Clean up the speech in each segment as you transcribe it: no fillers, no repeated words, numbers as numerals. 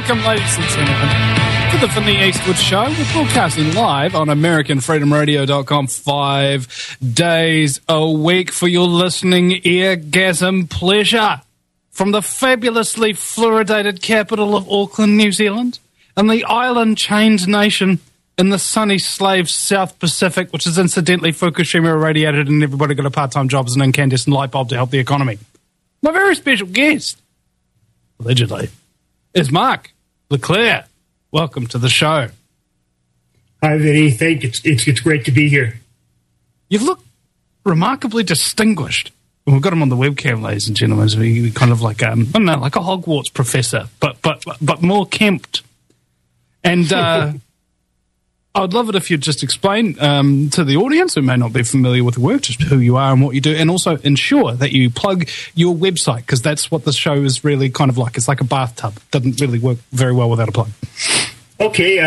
Welcome, ladies and gentlemen, to the Vinny Eastwood Show. We're broadcasting live on AmericanFreedomRadio.com 5 days a week for your listening eargasm pleasure. From the fabulously fluoridated capital of Auckland, New Zealand, and the island-chained nation in the sunny slave South Pacific, which is incidentally Fukushima irradiated and everybody got a part-time job as an incandescent light bulb to help the economy. My very special guest, allegedly, is Mark LeClaire. Welcome to the show. Hi, Vinny. It's great to be here. You look remarkably distinguished. We've got him on the webcam, ladies and gentlemen. So we kind of like, I don't know, like a Hogwarts professor, but more kempt. And I'd love it if you'd just explain to the audience who may not be familiar with the work, just who you are and what you do, and also ensure that you plug your website, because that's what the show is really kind of like. It's like a bathtub. It doesn't really work very well without a plug. Okay,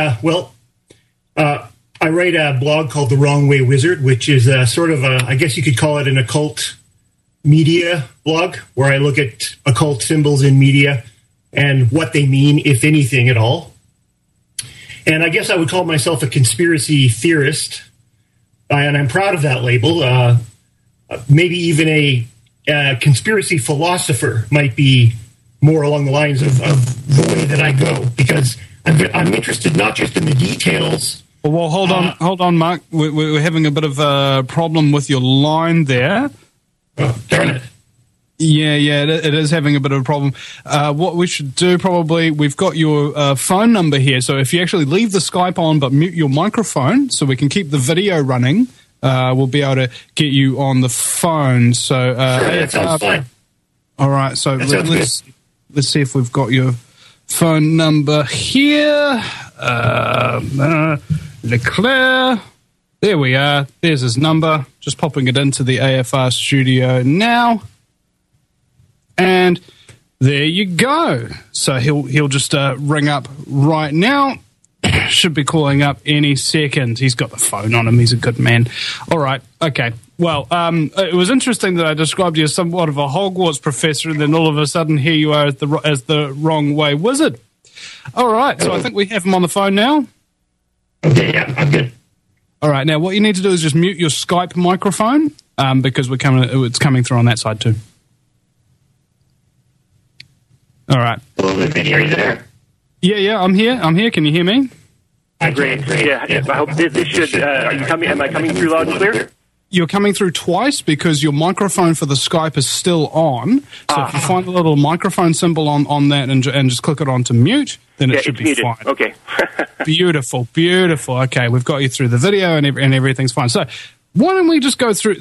I write a blog called The Wrong Way Wizard, which is sort of I guess you could call it an occult media blog, where I look at occult symbols in media and what they mean, if anything at all. And I guess I would call myself a conspiracy theorist, and I'm proud of that label. Maybe even a conspiracy philosopher might be more along the lines of the way that I go, because I'm interested not just in the details. Well, hold on, Mark. We're having a bit of a problem with your line there. Oh, darn it. Yeah, it is having a bit of a problem. What we should do probably, we've got your phone number here, so if you actually leave the Skype on but mute your microphone so we can keep the video running, we'll be able to get you on the phone. So, sure, that sounds fine. All right, so let's see if we've got your phone number here. Leclaire. There we are. There's his number. Just popping it into the AFR studio now. And there you go. So he'll just ring up right now. Should be calling up any second. He's got the phone on him. He's a good man. All right. Okay. Well, it was interesting that I described you as somewhat of a Hogwarts professor, and then all of a sudden here you are as the wrong way wizard. All right. So I think we have him on the phone now. Okay. Yeah, I'm good. All right. Now, what you need to do is just mute your Skype microphone because it's coming through on that side too. All right. Hello, Vinny, are you there? Yeah, I'm here. Can you hear me? Great. Yeah. I hope this should. Are you coming? Am I coming through loud and clear? You're coming through twice because your microphone for the Skype is still on. So if you find the little microphone symbol on that and just click it on to mute, then it should be muted. Fine. Okay. Beautiful. Okay, we've got you through the video and everything's fine. So why don't we just go through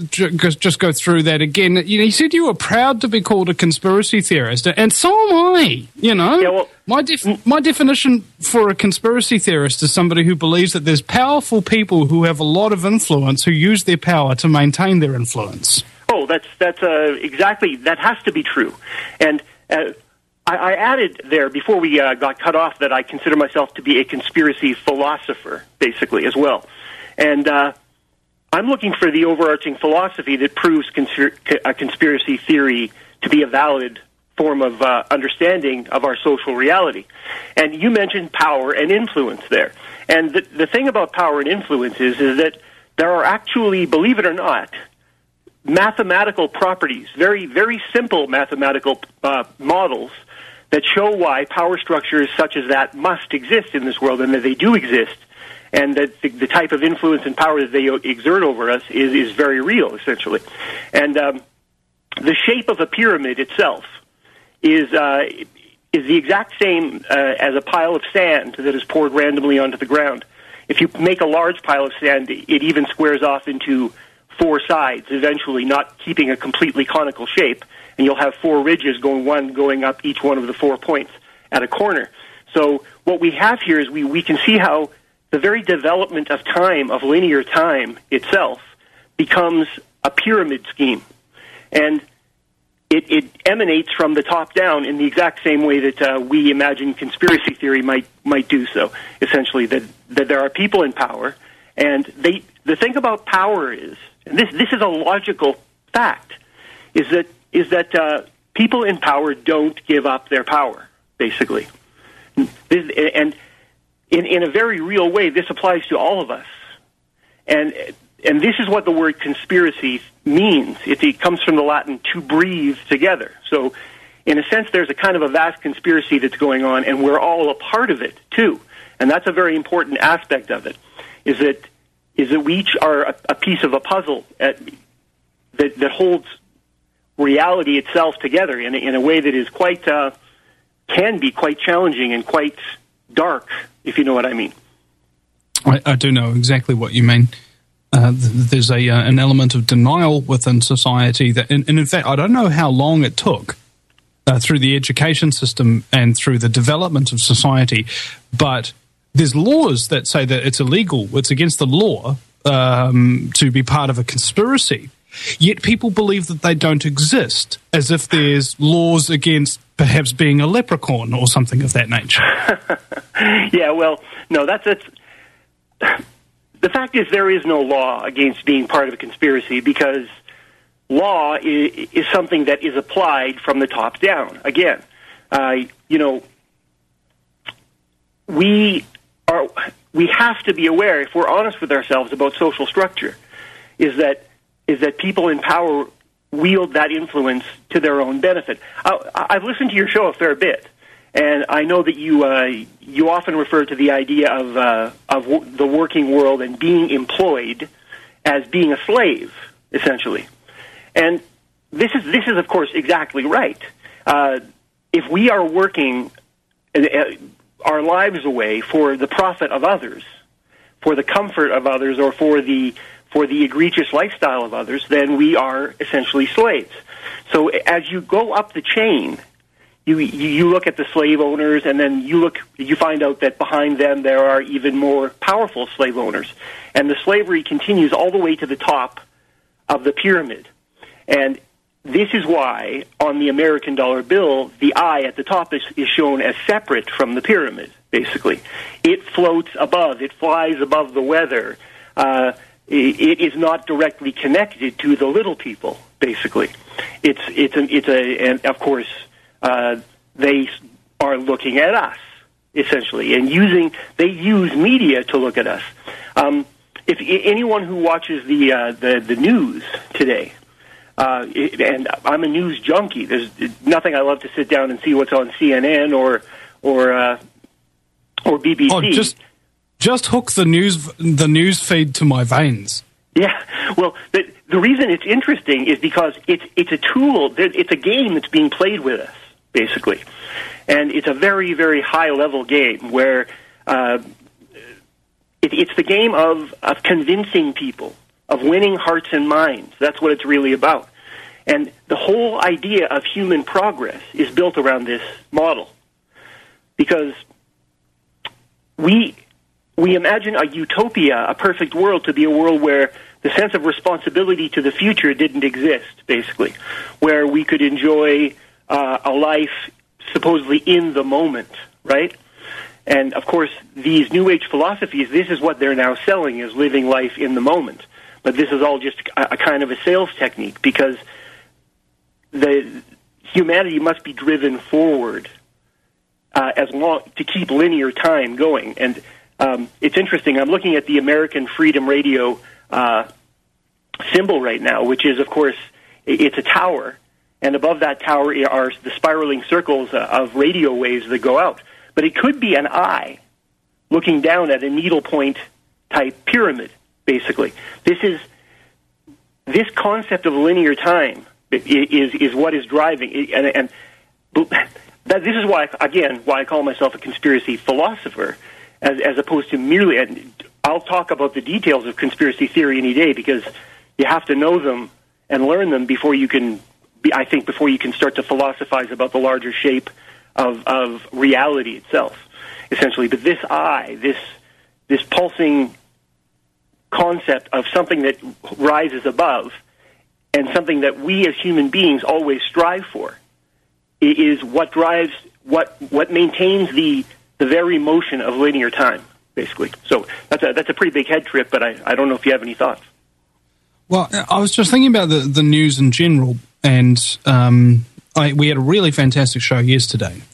that again? You said you were proud to be called a conspiracy theorist, and so am I. Yeah, well, my definition for a conspiracy theorist is somebody who believes that there's powerful people who have a lot of influence who use their power to maintain their influence. Oh, that's exactly, that has to be true. And I added there before we got cut off that I consider myself to be a conspiracy philosopher, basically, as well. And I'm looking for the overarching philosophy that proves a conspiracy theory to be a valid form of understanding of our social reality. And you mentioned power and influence there. And the thing about power and influence is that there are actually, believe it or not, mathematical properties, very, very simple mathematical models that show why power structures such as that must exist in this world, and that they do exist, and that the type of influence and power that they exert over us is very real, essentially. And the shape of a pyramid itself is the exact same as a pile of sand that is poured randomly onto the ground. If you make a large pile of sand, it even squares off into four sides, eventually not keeping a completely conical shape, and you'll have four ridges going up each one of the 4 points at a corner. So what we have here is we can see how the very development of time, of linear time itself, becomes a pyramid scheme. And it emanates from the top down in the exact same way that we imagine conspiracy theory might do so, essentially, that there are people in power, and the thing about power is, and this is a logical fact, is that people in power don't give up their power, basically. And in a very real way, this applies to all of us. And this is what the word conspiracy means. It comes from the Latin to breathe together. So in a sense, there's a kind of a vast conspiracy that's going on, and we're all a part of it, too. And that's a very important aspect of it, is that we each are a piece of a puzzle that holds reality itself together in a way that is quite, can be quite challenging and quite dark, if you know what I mean. I do know exactly what you mean. There's an element of denial within society that, and in fact, I don't know how long it took through the education system and through the development of society, but there's laws that say that it's illegal, it's against the law to be part of a conspiracy, yet people believe that they don't exist, as if there's laws against perhaps being a leprechaun or something of that nature. Yeah, well, no, that's the fact is there is no law against being part of a conspiracy, because law is something that is applied from the top down. Again, we have to be aware, if we're honest with ourselves about social structure, is that people in power wield that influence to their own benefit. I've listened to your show a fair bit, and I know that you often refer to the idea of the working world and being employed as being a slave, essentially. And this is of course exactly right. If we are working our lives away for the profit of others, for the comfort of others, or for the egregious lifestyle of others, then we are essentially slaves. So as you go up the chain, you look at the slave owners, and then you find out that behind them there are even more powerful slave owners. And the slavery continues all the way to the top of the pyramid. And this is why on the American dollar bill, the eye at the top is shown as separate from the pyramid, basically. It floats above, it flies above the weather. It is not directly connected to the little people, basically. And of course, they are looking at us, essentially, and they use media to look at us. If anyone who watches the news today, and I'm a news junkie, there's nothing I love to sit down and see what's on CNN or BBC. Oh, just hook the news feed to my veins. Yeah, well, the reason it's interesting is because it's a tool, it's a game that's being played with us, basically. And it's a very, very high-level game where it's the game of convincing people, of winning hearts and minds. That's what it's really about. And the whole idea of human progress is built around this model. Because we imagine a utopia, a perfect world, to be a world where the sense of responsibility to the future didn't exist, basically, where we could enjoy a life supposedly in the moment, right? And, of course, these New Age philosophies, this is what they're now selling, is living life in the moment. But this is all just a kind of a sales technique, because the humanity must be driven forward to keep linear time going. And it's interesting. I'm looking at the American Freedom Radio symbol right now, which is, of course, it's a tower, and above that tower are the spiraling circles of radio waves that go out. But it could be an eye looking down at a needlepoint type pyramid, basically. This concept of linear time is what is driving, and this is why I call myself a conspiracy philosopher, as opposed to merely. And I'll talk about the details of conspiracy theory any day, because you have to know them and learn them before you can start to philosophize about the larger shape of reality itself, essentially. But this pulsing concept of something that rises above, and something that we as human beings always strive for, is what drives, what maintains the very motion of linear time, basically. So that's a pretty big head trip, but I don't know if you have any thoughts. Well, I was just thinking about the news in general, and we had a really fantastic show yesterday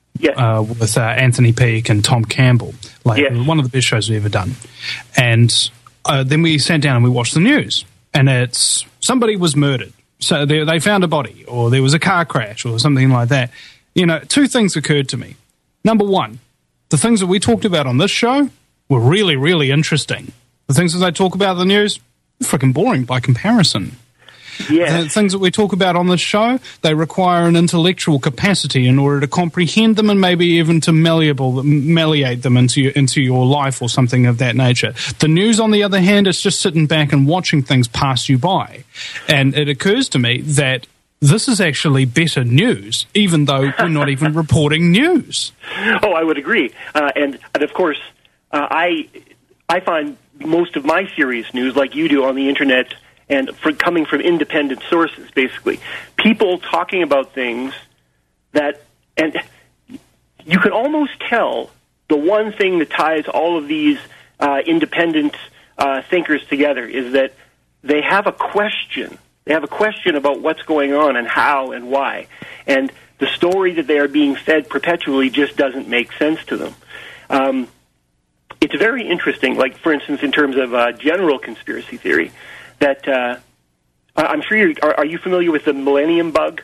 with Anthony Peake and Tom Campbell. One of the best shows we've ever done. And then we sat down and we watched the news. And it's somebody was murdered. So they found a body, or there was a car crash, or something like that. Two things occurred to me. Number one, the things that we talked about on this show were really, really interesting. The things that they talk about in the news, freaking boring by comparison. Yeah. The things that we talk about on this show, they require an intellectual capacity in order to comprehend them and maybe even to malleate them into your life or something of that nature. The news, on the other hand, is just sitting back and watching things pass you by. And it occurs to me that this is actually better news, even though we're not even reporting news. Oh, I would agree. And of course, I find most of my serious news, like you do on the internet, and coming from independent sources, basically. People talking about things that, and you can almost tell the one thing that ties all of these independent thinkers together is that they have a question. They have a question about what's going on and how and why. And the story that they are being fed perpetually just doesn't make sense to them. It's very interesting, like, for instance, in terms of general conspiracy theory, that I'm sure are you familiar with the millennium bug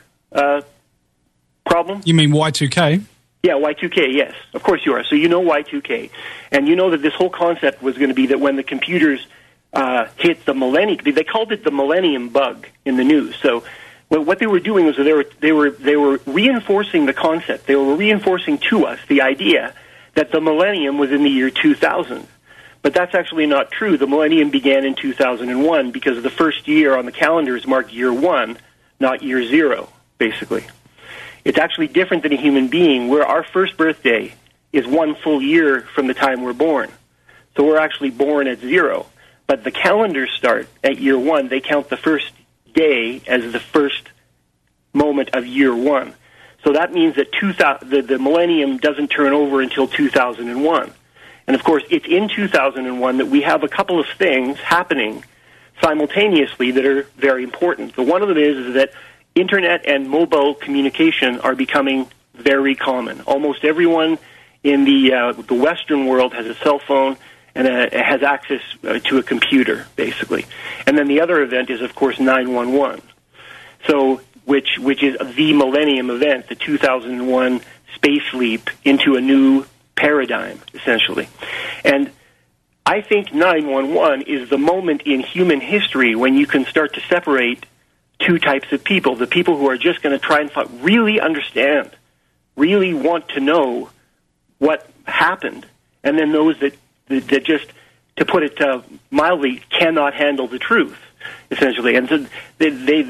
problem? You mean Y2K? Yeah, Y2K, yes. Of course you are. So you know Y2K. And you know that this whole concept was going to be that when the computers hit the millennium, they called it the millennium bug in the news. So what they were doing was they were reinforcing the concept. They were reinforcing to us the idea that the millennium was in the year 2000. But that's actually not true. The millennium began in 2001 because the first year on the calendar is marked year 1, not year 0, basically. It's actually different than a human being, where our first birthday is 1 full year from the time we're born. So we're actually born at 0. But the calendars start at year 1. They count the first day as the first moment of year 1. So that means that the millennium doesn't turn over until 2001. And, of course, it's in 2001 that we have a couple of things happening simultaneously that are very important. The one of them is that Internet and mobile communication are becoming very common. Almost everyone in the Western world has a cell phone and has access to a computer, basically. And then the other event is, of course, 911. So, which is the millennium event, the 2001 space leap into a new paradigm, essentially. And I think 911 is the moment in human history when you can start to separate two types of people. The people who are just going to try and really understand, really want to know what happened, and then those that just, to put it mildly, cannot handle the truth, essentially. And so they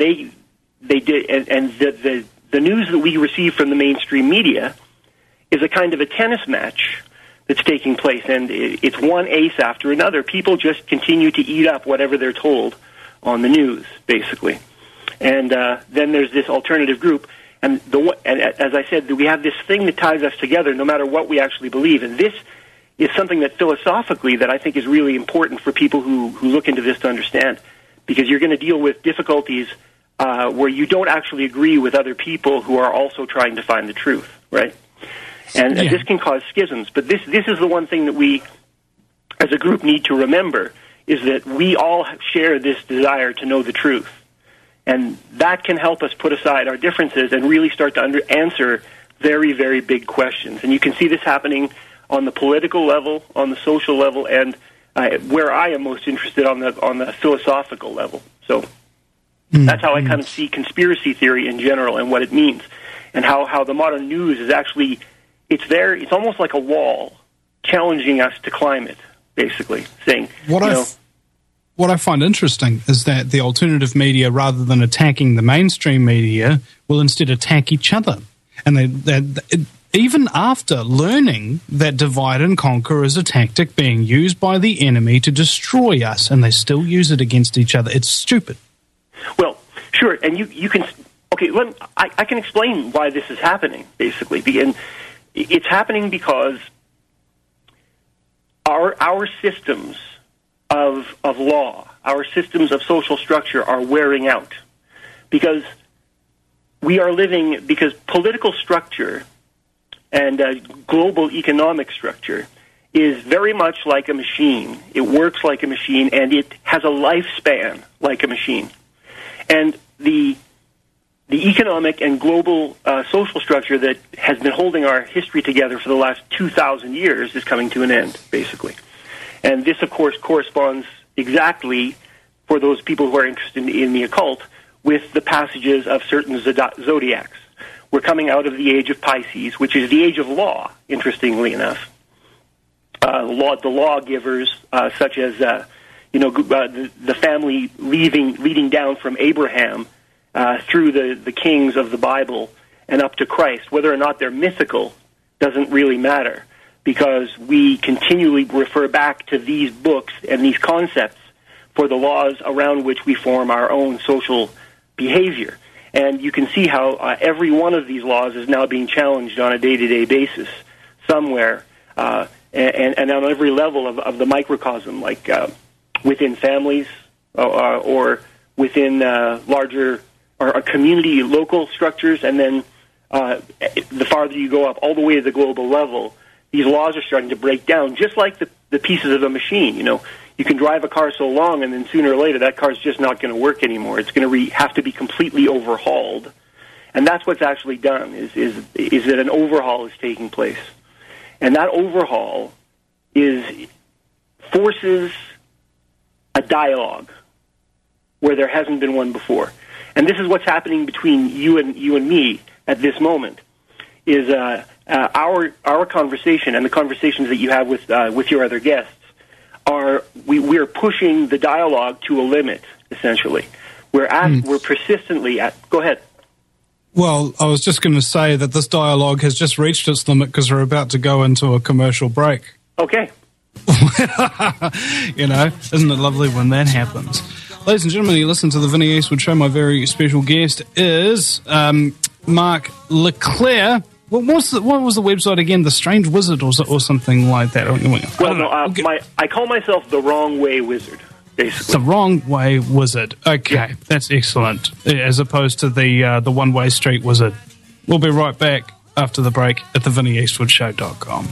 did, and the news that we receive from the mainstream media is a kind of a tennis match that's taking place, and it's one ace after another. People just continue to eat up whatever they're told on the news, basically. And then there's this alternative group, and as I said, we have this thing that ties us together no matter what we actually believe. And this is something that philosophically that I think is really important for people who look into this to understand, because you're going to deal with difficulties where you don't actually agree with other people who are also trying to find the truth, right? And this can cause schisms. But this is the one thing that we, as a group, need to remember, is that we all share this desire to know the truth. And that can help us put aside our differences and really start to answer very, very big questions. And you can see this happening on the political level, on the social level, and where I am most interested on the philosophical level. So that's how I kind of see conspiracy theory in general and what it means, and how the modern news is actually, it's there. It's almost like a wall challenging us to climb it, basically, saying, What I find interesting is that the alternative media, rather than attacking the mainstream media, will instead attack each other. And they even after learning that divide and conquer is a tactic being used by the enemy to destroy us, and they still use it against each other. It's stupid. Well, sure, and you can... Okay, I can explain why this is happening, basically. And it's happening because our systems of law, our systems of social structure are wearing out. Because political structure and global economic structure is very much like a machine. It works like a machine, and it has a lifespan like a machine. And the economic and global social structure that has been holding our history together for the last 2,000 years is coming to an end, basically. And this, of course, corresponds exactly, for those people who are interested in the occult, with the passages of certain zodiacs. We're coming out of the age of Pisces, which is the age of law, interestingly enough. The lawgivers, such as the family leading down from Abraham through the kings of the Bible and up to Christ. Whether or not they're mythical doesn't really matter, because we continually refer back to these books and these concepts for the laws around which we form our own social behavior. And you can see how every one of these laws is now being challenged on a day-to-day basis somewhere, and on every level of the microcosm, like within families or within larger or community local structures, and then the farther you go up, all the way to the global level, these laws are starting to break down, just like the pieces of a machine. You can drive a car so long, and then sooner or later that car's just not going to work anymore. It's going to have to be completely overhauled, and that's what's actually done. Is that an overhaul is taking place, and that overhaul forces a dialogue where there hasn't been one before. And this is what's happening between you and me at this moment. Is our conversation and the conversations that you have with your other guests we're pushing the dialogue to a limit, essentially. We're persistently at. Go ahead. Well, I was just going to say that this dialogue has just reached its limit because we're about to go into a commercial break. Okay. Isn't it lovely when that happens? Ladies and gentlemen, you listen to the Vinnie Eastwood Show. My very special guest is Mark LeClaire. What was the website again? The Strange Wizard or something like that? I call myself the Wrong Way Wizard, basically. The Wrong Way Wizard. Okay, yeah. That's excellent. As opposed to the One Way Street Wizard. We'll be right back after the break at thevinnieeastwoodshow.com.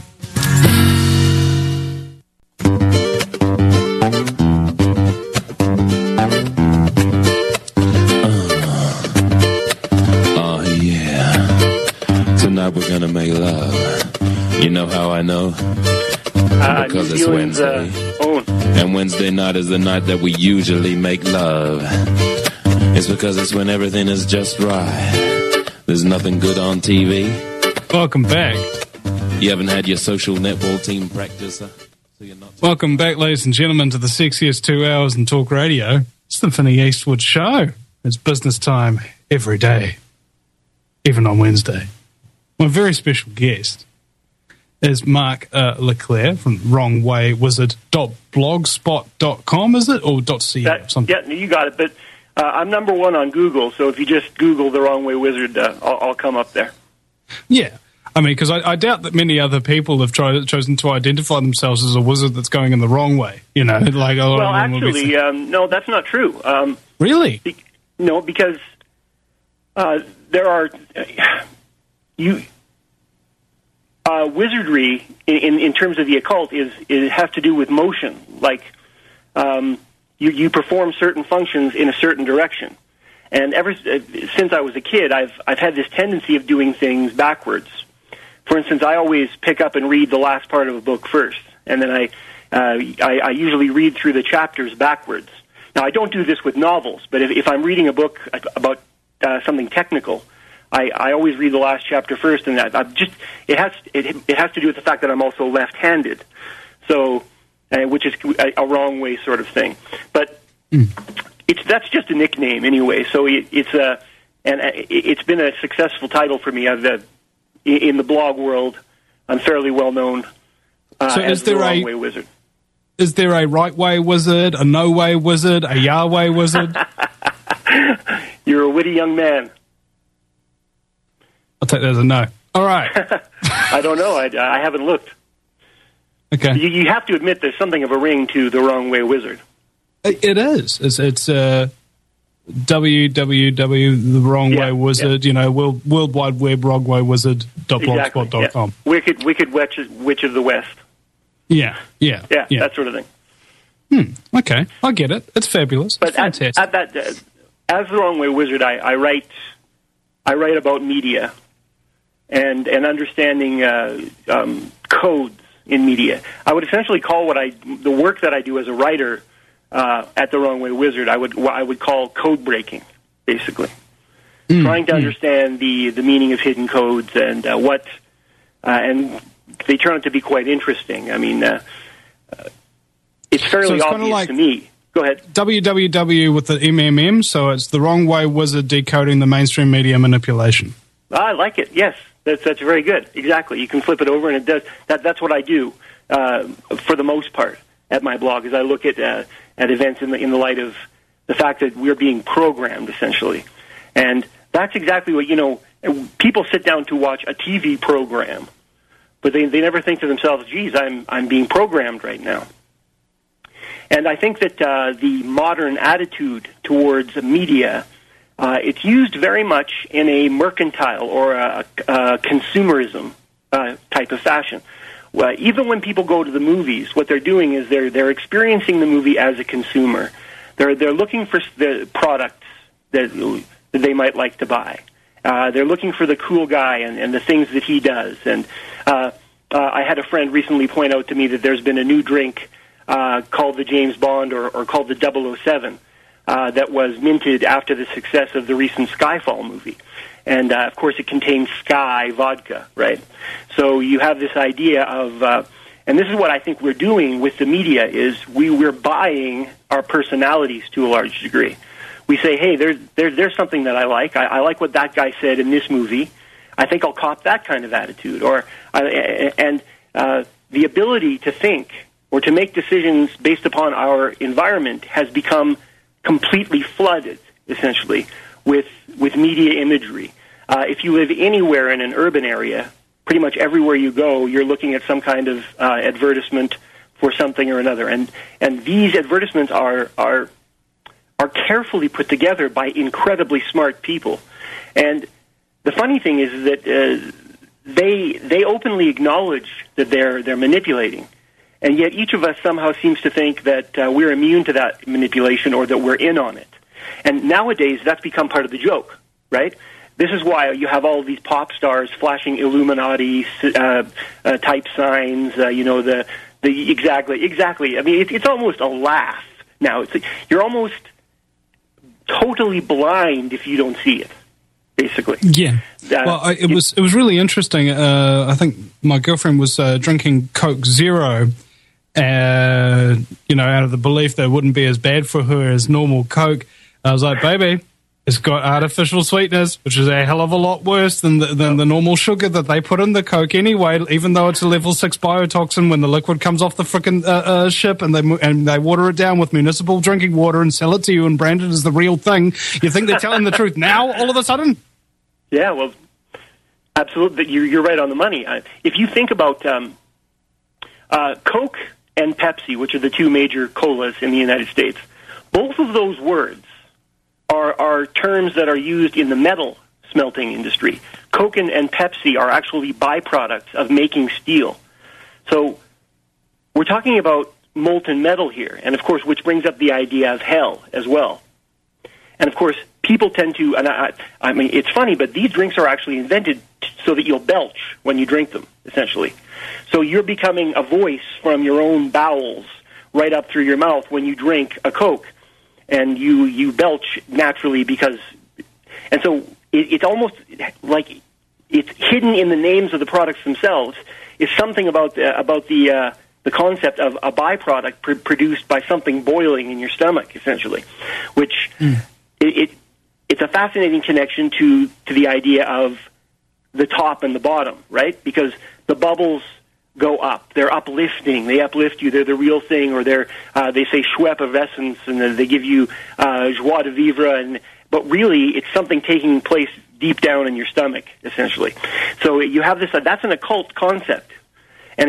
We're gonna make love. You know how I know? Because it's Wednesday. And Wednesday night is the night that we usually make love. It's because it's when everything is just right. There's nothing good on TV. Welcome back. You haven't had your social netball team practice, so you're not. Welcome back, ladies and gentlemen, to the sexiest 2 hours in talk radio. It's the Vinnie Eastwood Show. It's business time every day, even on Wednesday. My very special guest is Mark LeClaire from wrongwaywizard.blogspot.com, is it? Or .co or something? Yeah, you got it. But I'm number one on Google, so if you just Google The Wrong Way Wizard, I'll come up there. Yeah. I mean, because I doubt that many other people have chosen to identify themselves as a wizard that's going in the wrong way. Like a lot well, actually, no, that's not true. Really? No, because there are... wizardry in terms of the occult it has to do with motion. Like you perform certain functions in a certain direction, and since I was a kid, I've had this tendency of doing things backwards. For instance, I always pick up and read the last part of a book first, and then I usually read through the chapters backwards. Now, I don't do this with novels, but if I'm reading a book about something technical, I always read the last chapter first, and it has to do with the fact that I'm also left-handed, so which is a wrong way sort of thing. But that's just a nickname anyway. So it's been a successful title for me. In the blog world, I'm fairly well known as the Wrong Way Wizard. Is there a right way wizard, a no way wizard, a Yahweh wizard? You're a witty young man. I'll take that as a no. All right. I don't know. I haven't looked. Okay. You have to admit there's something of a ring to The Wrong Way Wizard. It is. It's www, the Wrong Way Wizard, World Wide Web, wrongwaywizard.blogspot.com. Wicked Witch of the West. Yeah, that sort of thing. Okay, I get it. It's fabulous. But it's fantastic. at that, as the Wrong Way Wizard, I write about media and understanding codes in media. I would essentially call the work that I do as a writer at the Wrong Way Wizard, I would call code breaking, basically. Trying to understand the meaning of hidden codes and and they turn out to be quite interesting. I mean, it's fairly obvious to me. Go ahead. www with the MMM, so it's the Wrong Way Wizard decoding the mainstream media manipulation. I like it. Yes, that's very good. Exactly. You can flip it over, and it does. That's what I do for the most part at my blog. Is I look at events in the light of the fact that we're being programmed essentially, and that's exactly what people sit down to watch a TV program, but they never think to themselves, "Geez, I'm being programmed right now." And I think that the modern attitude towards media, it's used very much in a mercantile or a consumerism type of fashion. Well, even when people go to the movies, what they're doing is they're experiencing the movie as a consumer. They're looking for the products that they might like to buy. They're looking for the cool guy and the things that he does. And I had a friend recently point out to me that there's been a new drink called the James Bond or called the 007 that was minted after the success of the recent Skyfall movie. And, of course, it contains Sky vodka, right? So you have this idea of, and this is what I think we're doing with the media, is we're buying our personalities to a large degree. We say, hey, there's something that I like. I like what that guy said in this movie. I think I'll cop that kind of attitude. And the ability to think or to make decisions based upon our environment has become completely flooded, essentially, with media imagery. If you live anywhere in an urban area, pretty much everywhere you go, you're looking at some kind of advertisement for something or another. And these advertisements are carefully put together by incredibly smart people. And the funny thing is that they openly acknowledge that they're manipulating. And yet each of us somehow seems to think that we're immune to that manipulation or that we're in on it. And nowadays, that's become part of the joke, right? This is why you have all these pop stars flashing Illuminati type signs. Exactly. I mean, it's almost a laugh now. You're almost totally blind if you don't see it. Basically, yeah. It was really interesting. I think my girlfriend was drinking Coke Zero, out of the belief that it wouldn't be as bad for her as normal Coke. I was like, baby, it's got artificial sweetness, which is a hell of a lot worse than the normal sugar that they put in the Coke anyway, even though it's a level 6 biotoxin when the liquid comes off the frickin' ship and they water it down with municipal drinking water and sell it to you and brand it as the real thing. You think they're telling the truth now all of a sudden? Yeah, well, absolutely. You're right on the money. If you think about Coke and Pepsi, which are the two major colas in the United States, both of those words are terms that are used in the metal smelting industry. Coke and Pepsi are actually byproducts of making steel. So we're talking about molten metal here, and of course, which brings up the idea of hell as well. And of course, people tend to, and I mean, it's funny, but these drinks are actually invented so that you'll belch when you drink them, essentially. So you're becoming a voice from your own bowels right up through your mouth when you drink a Coke. And you belch naturally because, and so it's almost like it's hidden in the names of the products themselves. Is something about the concept of a byproduct produced by something boiling in your stomach, essentially, which it's a fascinating connection to the idea of the top and the bottom, right? Because the bubbles go up. They're uplifting. They uplift you. They're the real thing, or they say Schweppe effervescence, and they give you joie de vivre. But really, it's something taking place deep down in your stomach, essentially. So you have this. That's an occult concept, and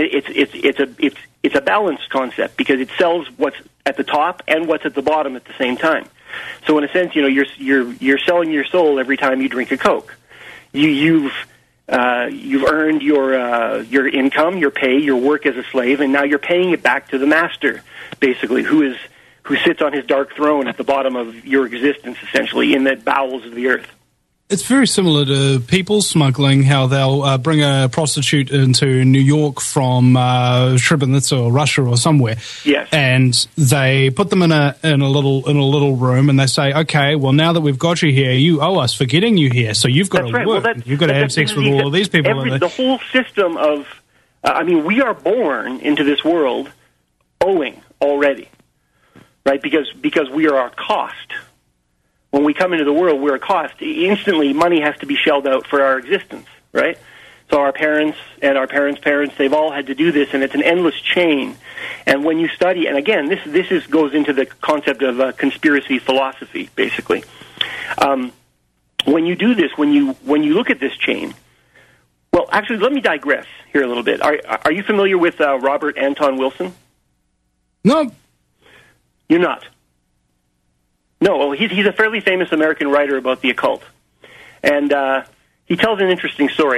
it's a balanced concept because it sells what's at the top and what's at the bottom at the same time. So in a sense, you're selling your soul every time you drink a Coke. You've earned your income, your pay, your work as a slave, and now you're paying it back to the master, basically, who sits on his dark throne at the bottom of your existence, essentially, in the bowels of the earth. It's very similar to people smuggling, how they'll bring a prostitute into New York from Srebrenica or Russia or somewhere. Yes. And they put them in a little room, and they say, okay, well, now that we've got you here, you owe us for getting you here, so you've got to work. Well, you've got to have sex with all of these people. The whole system of, we are born into this world owing already, right? Because we are our cost. When we come into the world, we're a cost. Instantly, money has to be shelled out for our existence, right? So our parents and our parents' parents, they've all had to do this, and it's an endless chain. And when you study, and again, this goes into the concept of conspiracy philosophy, basically. When you do this, when you look at this chain, well, actually, let me digress here a little bit. Are you familiar with Robert Anton Wilson? No. You're not? No, well, he's a fairly famous American writer about the occult. And he tells an interesting story.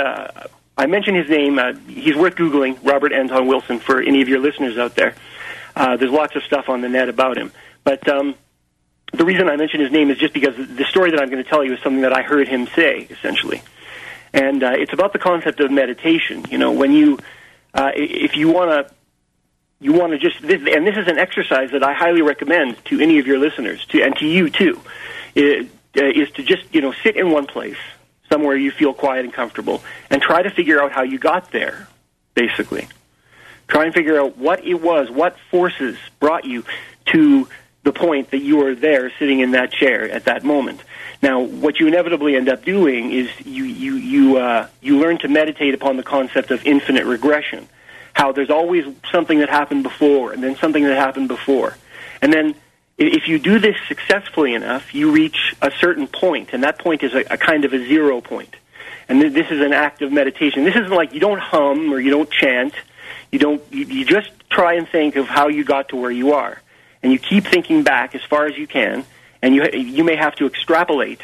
I mentioned his name. He's worth Googling, Robert Anton Wilson, for any of your listeners out there. There's lots of stuff on the net about him. But the reason I mention his name is just because the story that I'm going to tell you is something that I heard him say, essentially. And it's about the concept of meditation. When if you want to just, and this is an exercise that I highly recommend to any of your listeners, and to you too, is to just, sit in one place, somewhere you feel quiet and comfortable, and try to figure out how you got there, basically. Try and figure out what it was, what forces brought you to the point that you were there sitting in that chair at that moment. Now, what you inevitably end up doing is you learn to meditate upon the concept of infinite regression. How there's always something that happened before, and then something that happened before. And then if you do this successfully enough, you reach a certain point, and that point is a kind of a 0 point. And this is an act of meditation. This isn't like you don't hum or you don't chant. You just try and think of how you got to where you are. And you keep thinking back as far as you can, and you may have to extrapolate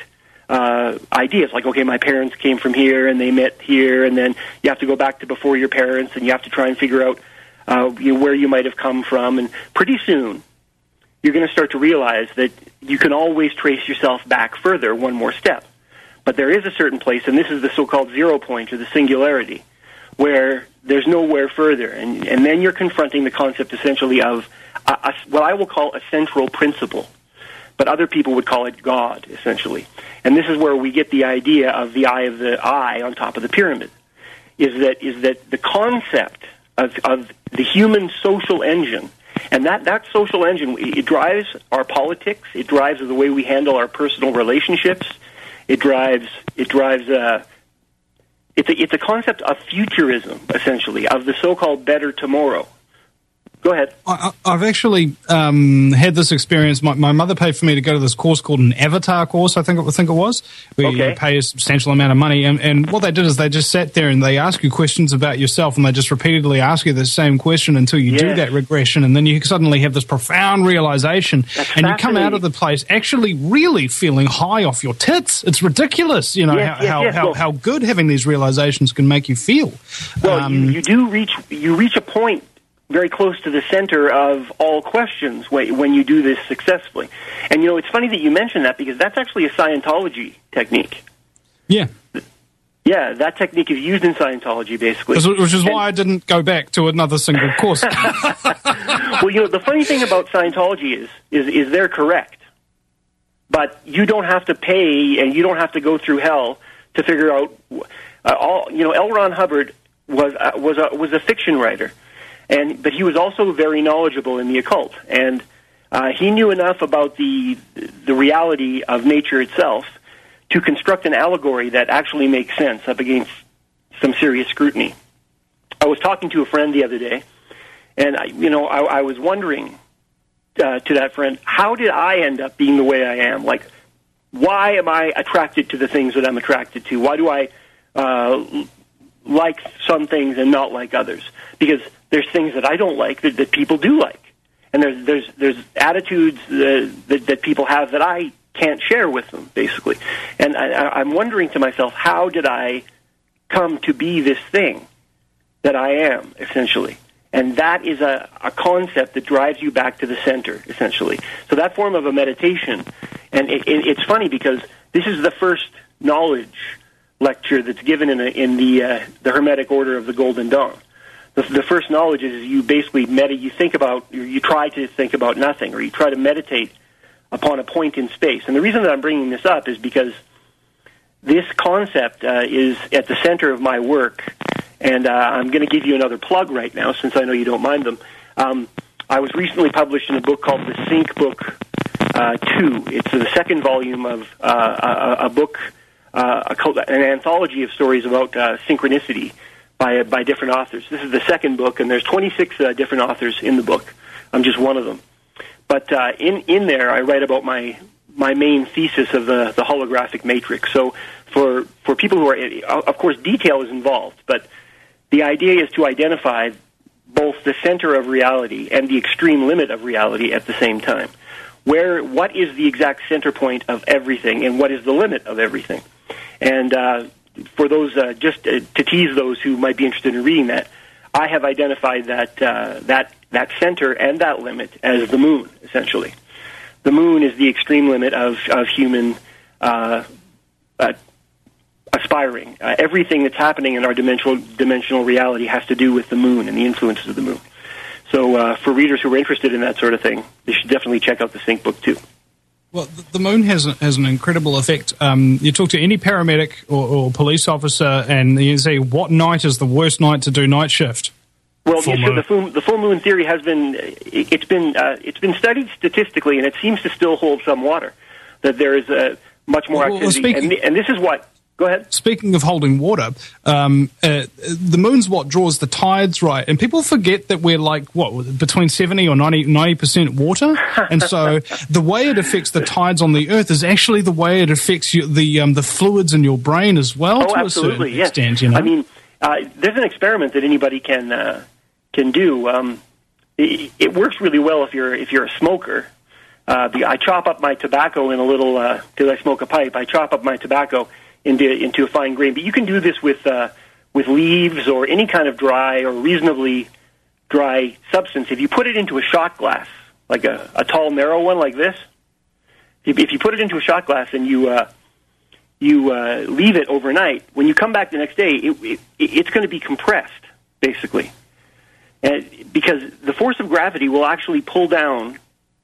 ideas like, okay, my parents came from here and they met here, and then you have to go back to before your parents, and you have to try and figure out where you might have come from. And pretty soon, you're going to start to realize that you can always trace yourself back further one more step. But there is a certain place, and this is the so-called 0 point, or the singularity, where there's nowhere further. And then you're confronting the concept, essentially, of what I will call a central principle. But other people would call it God, essentially. And this is where we get the idea of the eye on top of the pyramid, is that the concept of the human social engine, and that social engine, it drives our politics, it drives the way we handle our personal relationships, it's a concept of futurism, essentially, of the so-called better tomorrow. Go ahead. I've actually had this experience. My mother paid for me to go to this course called an Avatar course, I think it was, where you pay a substantial amount of money. And what they did is they just sat there and they ask you questions about yourself, and they just repeatedly ask you the same question until you do that regression, and then you suddenly have this profound realization, and you come out of the place actually really feeling high off your tits. It's ridiculous, how good having these realizations can make you feel. Well, you reach a point very close to the center of all questions when you do this successfully. And, it's funny that you mention that, because that's actually a Scientology technique. Yeah. Yeah, that technique is used in Scientology, basically. Which is why I didn't go back to another single course. Well, the funny thing about Scientology is they're correct. But you don't have to pay, and you don't have to go through hell to figure out L. Ron Hubbard was a fiction writer. But he was also very knowledgeable in the occult, and he knew enough about the reality of nature itself to construct an allegory that actually makes sense up against some serious scrutiny. I was talking to a friend the other day, and I was wondering to that friend, how did I end up being the way I am? Like, why am I attracted to the things that I'm attracted to? Why do I like some things and not like others? Because there's things that I don't like that people do like. and there's attitudes that people have that I can't share with them, basically. And I'm wondering to myself, how did I come to be this thing that I am, essentially? And that is a concept that drives you back to the center, essentially. So that form of a meditation, and it's funny because this is the first knowledge lecture that's given in the Hermetic Order of the Golden Dawn. The first knowledge is you basically you think about, you try to think about nothing, or you try to meditate upon a point in space. And the reason that I'm bringing this up is because this concept is at the center of my work. And I'm going to give you another plug right now, since I know you don't mind them. I was recently published in a book called The Sync Book 2. It's the second volume of a book, an anthology of stories about synchronicity by different authors. This is the second book, and there's 26 different authors in the book. I'm just one of them. But in there, I write about my main thesis of the holographic matrix. So for people who are, of course, detail is involved, but the idea is to identify both the center of reality and the extreme limit of reality at the same time. What is the exact center point of everything, and what is the limit of everything? And for those, just to tease those who might be interested in reading that, I have identified that center and that limit as the moon, essentially. The moon is the extreme limit of human aspiring. Everything that's happening in our dimensional reality has to do with the moon and the influences of the moon. So for readers who are interested in that sort of thing, they should definitely check out the Sync Book 2. Well, the moon has an incredible effect. You talk to any paramedic or police officer, and you say, what night is the worst night to do night shift? Well, the full moon theory has been studied statistically, and it seems to still hold some water. That there is much more activity, and this is what. Go ahead. Speaking of holding water, the moon's what draws the tides, right? And people forget that we're between 70 or 90% water. And so the way it affects the tides on the Earth is actually the way it affects the fluids in your brain as well. Oh, absolutely, yes. Extent, you know? I mean, there's an experiment that anybody can do. It works really well if you're a smoker. I chop up my tobacco in a little, because I smoke a pipe. I chop up my tobacco into a fine grain. But you can do this with leaves or any kind of dry or reasonably dry substance. If you put it into a shot glass, like a tall, narrow one like this, if you put it into a shot glass and you leave it overnight, when you come back the next day, it's going to be compressed, basically. Because the force of gravity will actually pull down,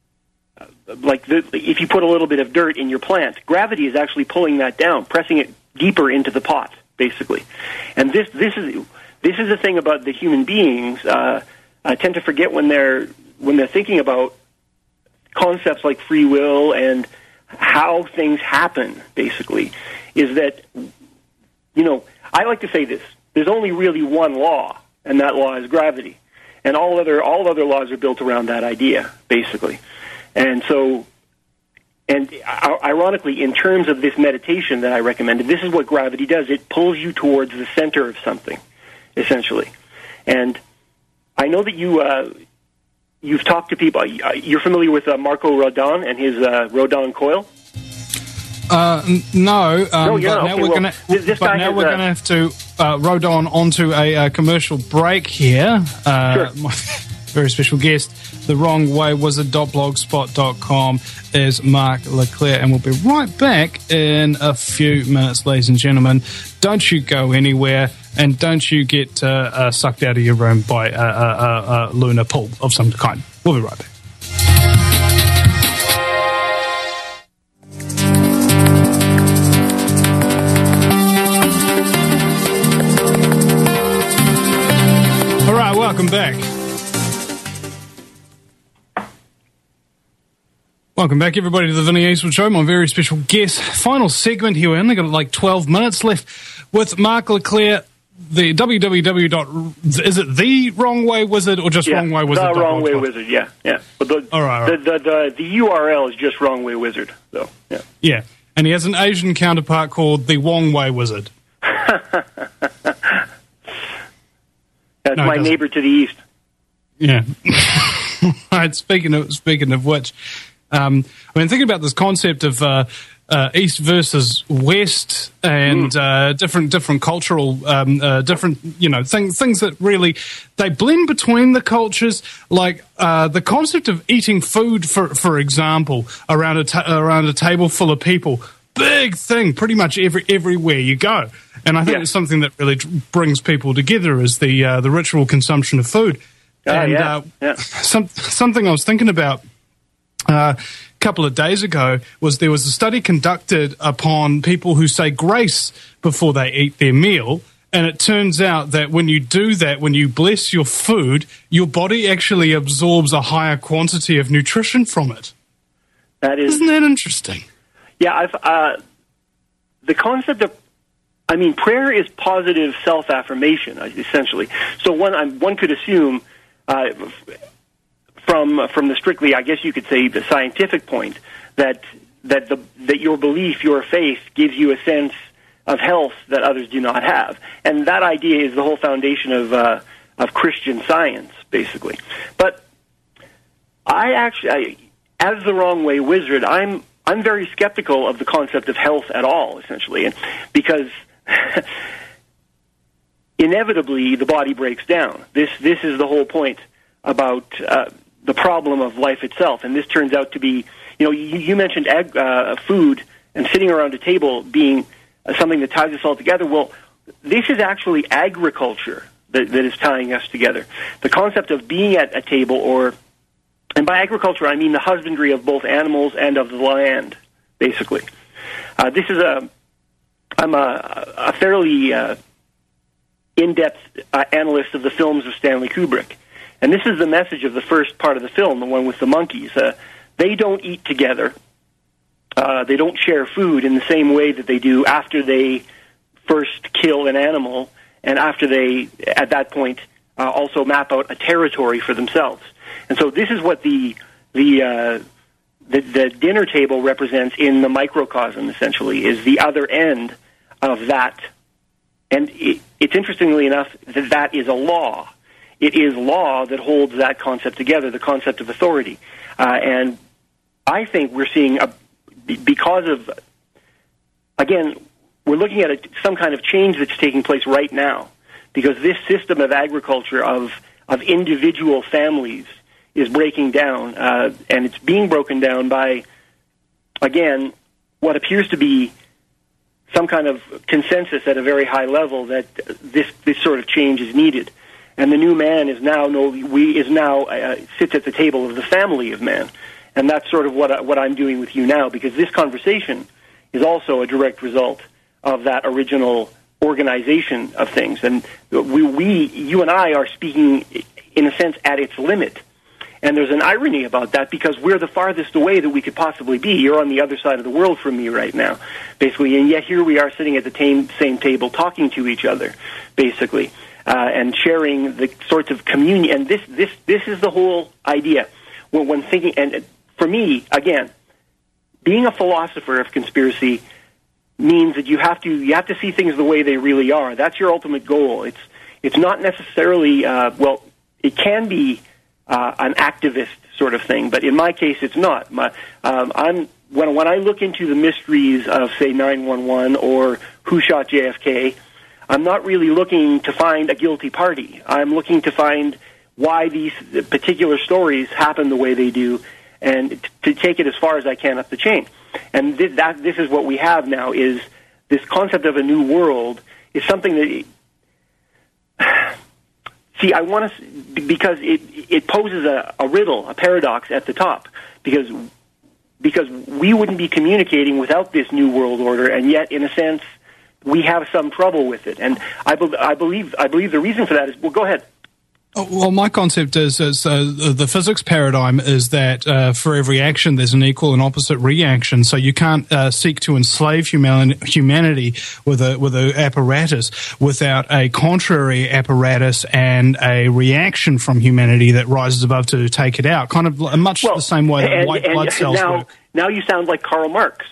if you put a little bit of dirt in your plant, gravity is actually pulling that down, pressing it deeper into the pot, basically. And this is the thing about the human beings. I tend to forget when they're thinking about concepts like free will and how things happen, basically, is that, I like to say this: there's only really one law, and that law is gravity, and all other laws are built around that idea, basically. And so, ironically, in terms of this meditation that I recommended, this is what gravity does. It pulls you towards the center of something, essentially. And I know that you've talked to people. You're familiar with Marco Rodin and his Rodin coil? No. No, you're not. We're going to have to Rodin onto a commercial break here. Sure. My very special guest, TheWrongWayWizard.blogspot.com, is Mark LeClaire, and we'll be right back in a few minutes, ladies and gentlemen. Don't you go anywhere, and don't you get sucked out of your room by a lunar pool of some kind. We'll be right back. All right, welcome back. Welcome back, everybody, to the Vinny Eastwood Show. My very special guest. Final segment here. We only got like 12 minutes left with Mark LeClaire. The www. Is it The Wrong Way Wizard or just Wrong Way Wizard? The Wrong Way Wizard, yeah. But the URL is just Wrong Way Wizard, though. Yeah. Yeah, and he has an Asian counterpart called The Wong Way Wizard. That's my neighbor to the east. Yeah. Right. Speaking of which, I've been thinking about this concept of East versus West, and different cultural, different things that really they blend between the cultures. Like the concept of eating food, for example, around a table full of people. Big thing, pretty much everywhere you go, and I think it's something that really brings people together is the ritual consumption of food. Something I was thinking about a couple of days ago was there was a study conducted upon people who say grace before they eat their meal, and it turns out that when you do that, when you bless your food, your body actually absorbs a higher quantity of nutrition from it. Isn't that interesting? Yeah, the concept of, prayer is positive self-affirmation, essentially. So one could assume, from the strictly, I guess you could say, the scientific point, that your belief, your faith, gives you a sense of health that others do not have, and that idea is the whole foundation of Christian Science, basically. But as the wrong way wizard, I'm very skeptical of the concept of health at all, essentially, and because inevitably the body breaks down. This is the whole point about the problem of life itself, and this turns out to be, you mentioned food and sitting around a table being something that ties us all together. Well, this is actually agriculture that is tying us together. The concept of being at a table, and by agriculture, I mean the husbandry of both animals and of the land, basically. I'm a fairly in-depth analyst of the films of Stanley Kubrick. And this is the message of the first part of the film, the one with the monkeys. They don't eat together. They don't share food in the same way that they do after they first kill an animal, and after they, at that point, also map out a territory for themselves. And so this is what the dinner table represents in the microcosm, essentially, is the other end of that. And it's interestingly enough that is a law. It is law that holds that concept together, the concept of authority. And I think we're seeing, because of, again, we're looking at some kind of change that's taking place right now, because this system of agriculture, of individual families, is breaking down, and it's being broken down by, again, what appears to be some kind of consensus at a very high level that this sort of change is needed. And the new man sits at the table of the family of man. And that's sort of what I'm doing with you now, because this conversation is also a direct result of that original organization of things. And you and I are speaking, in a sense, at its limit. And there's an irony about that, because we're the farthest away that we could possibly be. You're on the other side of the world from me right now, basically. And yet here we are sitting at the same table talking to each other, basically, and sharing the sorts of communion. And this is the whole idea. When thinking, and for me, again, being a philosopher of conspiracy means that you have to see things the way they really are. That's your ultimate goal. It's not necessarily, it can be an activist sort of thing, but in my case, it's not. When I look into the mysteries of, say, 9/11 or who shot JFK, I'm not really looking to find a guilty party. I'm looking to find why these particular stories happen the way they do, and to take it as far as I can up the chain. And this is what we have now, is this concept of a new world is something that... See, I want to, because it poses a riddle, a paradox at the top, because we wouldn't be communicating without this new world order, and yet, in a sense, we have some trouble with it. And I believe the reason for that is, well, go ahead. Well, my concept is the physics paradigm is that for every action there's an equal and opposite reaction. So you can't seek to enslave humanity with a apparatus without a contrary apparatus and a reaction from humanity that rises above to take it out. Kind of much the same way that white blood cells work. Now you sound like Karl Marx,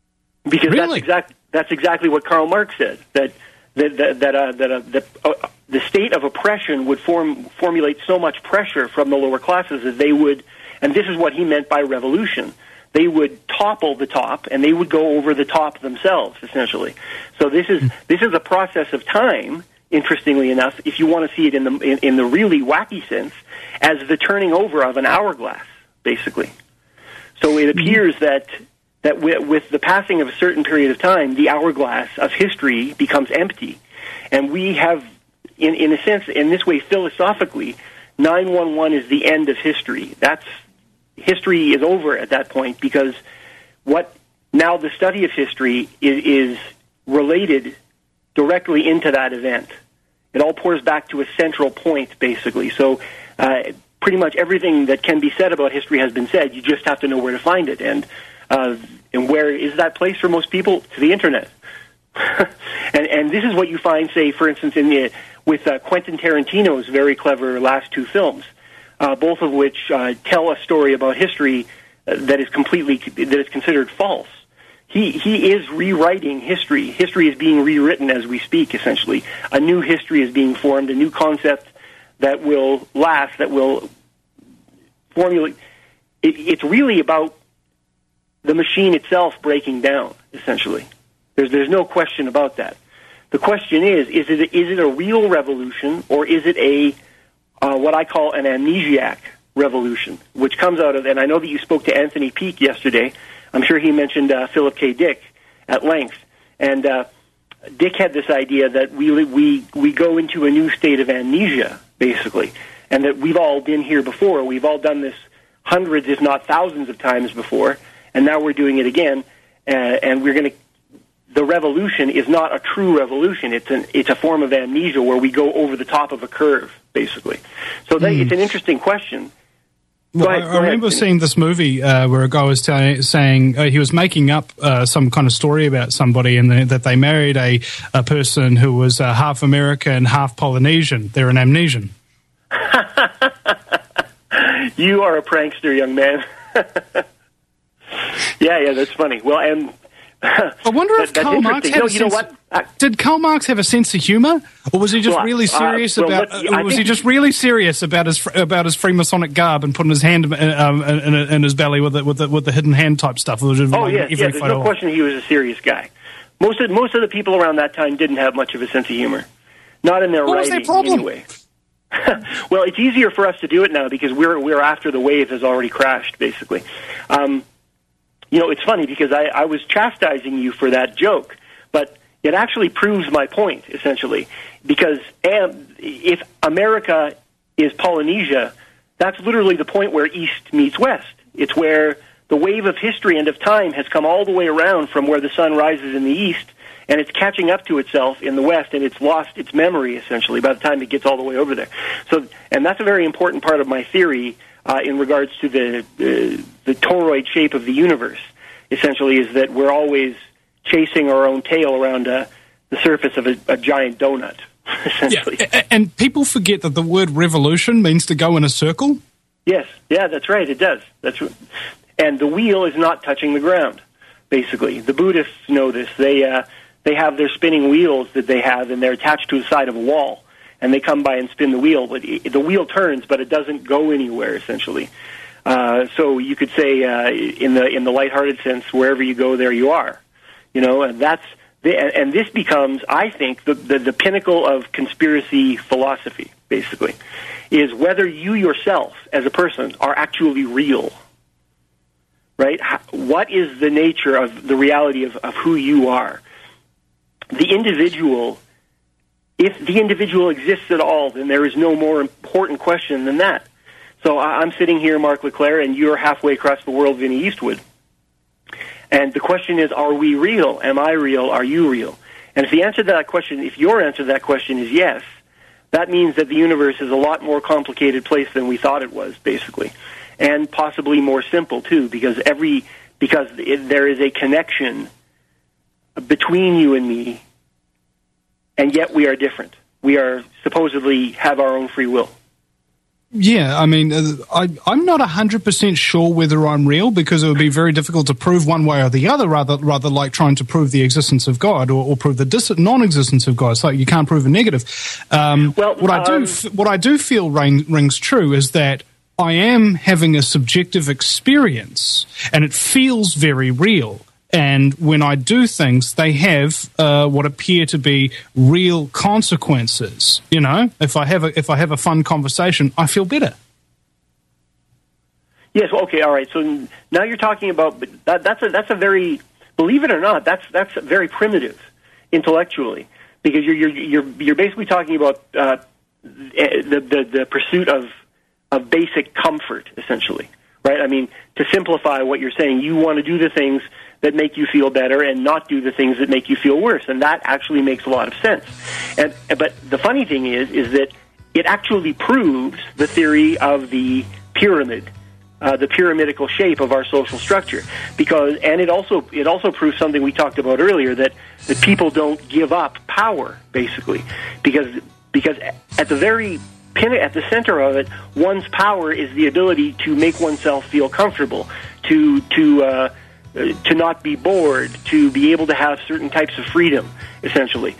because really? that's exactly what Karl Marx said. That the state of oppression would formulate so much pressure from the lower classes that they would, and this is what he meant by revolution, they would topple the top, and they would go over the top themselves, essentially. So this is a process of time, interestingly enough, if you want to see it in the really wacky sense, as the turning over of an hourglass, basically. So it appears that with the passing of a certain period of time, the hourglass of history becomes empty. And we have, in a sense, in this way, philosophically, 911 is the end of history. History is over at that point, because now the study of history is related directly into that event. It all pours back to a central point, basically. So pretty much everything that can be said about history has been said. You just have to know where to find it. And where is that place for most people? To the Internet. and this is what you find, say, for instance, with Quentin Tarantino's very clever last two films, both of which tell a story about history that is considered false. He is rewriting history. History is being rewritten as we speak, essentially. A new history is being formed, a new concept that will last, that will formulate. It's really about the machine itself breaking down, essentially. There's no question about that. The question is it a real revolution, or is it a what I call an amnesiac revolution, which comes out of, and I know that you spoke to Anthony Peake yesterday. I'm sure he mentioned Philip K. Dick at length. And Dick had this idea that we go into a new state of amnesia, basically, and that we've all been here before. We've all done this hundreds, if not thousands of times before, and now we're doing it again. And the revolution is not a true revolution. It's a form of amnesia where we go over the top of a curve, basically. So it's an interesting question. Well, I remember seeing this movie where a guy was saying he was making up some kind of story about somebody, and that they married a person who was half American, half Polynesian. They're an amnesian. You are a prankster, young man. Yeah, that's funny. Well, and I wonder if Karl Marx had a sense. Did Karl Marx have a sense of humor, or was he just really serious about? Was he just really serious about his Freemasonic garb and putting his hand in his belly with the hidden hand type stuff? There's no question he was a serious guy. Most of the people around that time didn't have much of a sense of humor, not in their writing. What was their problem? Anyway. Well, it's easier for us to do it now because we're after the wave has already crashed, basically. It's funny because I was chastising you for that joke, but it actually proves my point, essentially, because if America is Polynesia, that's literally the point where East meets West. It's where the wave of history and of time has come all the way around from where the sun rises in the East, and it's catching up to itself in the West, and it's lost its memory, essentially, by the time it gets all the way over there. So, and that's a very important part of my theory in regards to the toroid shape of the universe, essentially, is that we're always chasing our own tail around the surface of a giant donut, essentially. Yeah, and people forget that the word revolution means to go in a circle. Yes, yeah, that's right, it does. And the wheel is not touching the ground, basically. The Buddhists know this. They have their spinning wheels that they have, and they're attached to the side of a wall, and they come by and spin the wheel. But the wheel turns, but it doesn't go anywhere, essentially. So you could say, in the lighthearted sense, wherever you go, there you are. And and this becomes, I think, the pinnacle of conspiracy philosophy, basically, is whether you yourself, as a person, are actually real. Right? What is the nature of the reality of who you are? The individual, if the individual exists at all, then there is no more important question than that. So I'm sitting here, Mark LeClaire, and you're halfway across the world, Vinnie Eastwood. And the question is, are we real? Am I real? Are you real? And if your answer to that question is yes, that means that the universe is a lot more complicated place than we thought it was, basically. And possibly more simple, too, because there is a connection between you and me, and yet we are different. We are supposedly have our own free will. Yeah, I mean, I'm not 100% sure whether I'm real, because it would be very difficult to prove one way or the other, rather like trying to prove the existence of God or prove the non-existence of God. It's like you can't prove a negative. What I do feel rings true is that I am having a subjective experience, and it feels very real. And when I do things, they have what appear to be real consequences. You know, if I have a fun conversation, I feel better. Yes. Okay. All right. So now you're talking about that's a very, believe it or not, that's very primitive intellectually, because you're basically talking about the pursuit of basic comfort, essentially, right? I mean, to simplify what you're saying, you want to do the things that make you feel better and not do the things that make you feel worse, and that actually makes a lot of sense. But the funny thing is that it actually proves the theory of the pyramid, the pyramidical shape of our social structure, and it also proves something we talked about earlier, that people don't give up power, basically, because at the center of it, one's power is the ability to make oneself feel comfortable, to not be bored, to be able to have certain types of freedom, essentially.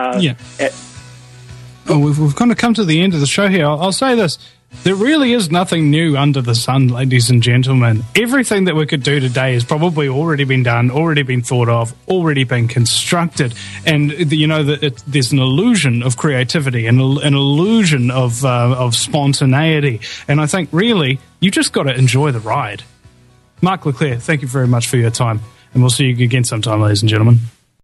We've kind of come to the end of the show here. I'll say this. There really is nothing new under the sun, ladies and gentlemen. Everything that we could do today has probably already been done, already been thought of, already been constructed. And, there's an illusion of creativity and an illusion of spontaneity. And I think, really, you just got to enjoy the ride. Mark LeClaire, thank you very much for your time, and we'll see you again sometime, ladies and gentlemen.